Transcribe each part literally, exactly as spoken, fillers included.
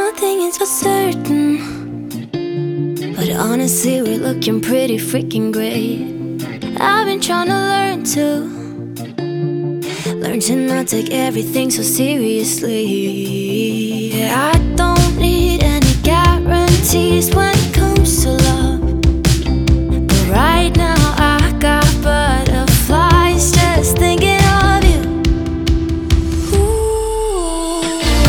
nothing is for certain, but honestly we're looking pretty freaking great. I've been trying to learn to Learn to not take everything so seriously. I don't need any guarantees when it comes to love, but right now I got butterflies just thinking of you. Ooh.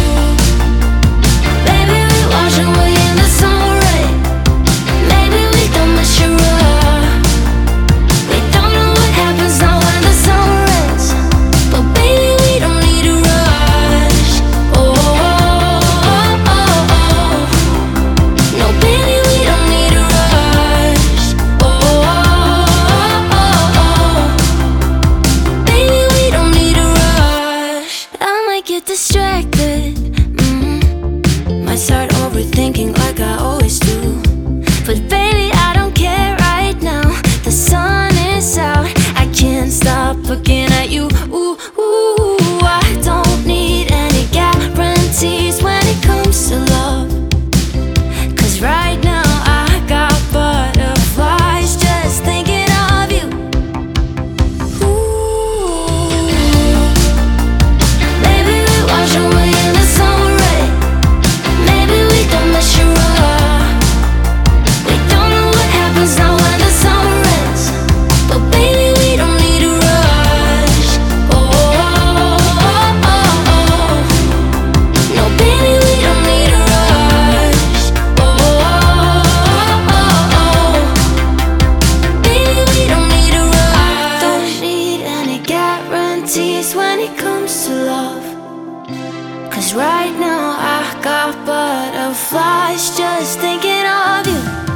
Baby, we wash away in the sun rays. Maybe we don't measure up. We don't know what happens now when the sun rays, but baby, we don't need to rush. Oh, oh, oh, oh, oh. No, baby, we don't need to rush. Oh, oh, oh, oh. Baby, we don't need to rush. I might get distracted, mm. Might start overthinking like I always do, but baby, I don't care right now. The sun is out, I can't stop looking at you. Ooh, ooh, I don't need any guarantees when it comes to love, 'cause right now I got butterflies just thinking of you. Ooh. Maybe we wash away in the sun rays. Maybe we don't measure up. We don't know what happens now when the sun rays, but baby, we don't need to rush. Oh, oh, oh, oh, oh. No, baby, we don't need to rush. Oh, oh, oh, oh. Baby, we don't need to rush. I don't need any guarantees when it comes to love, 'cause right now I got butterflies just thinking of you.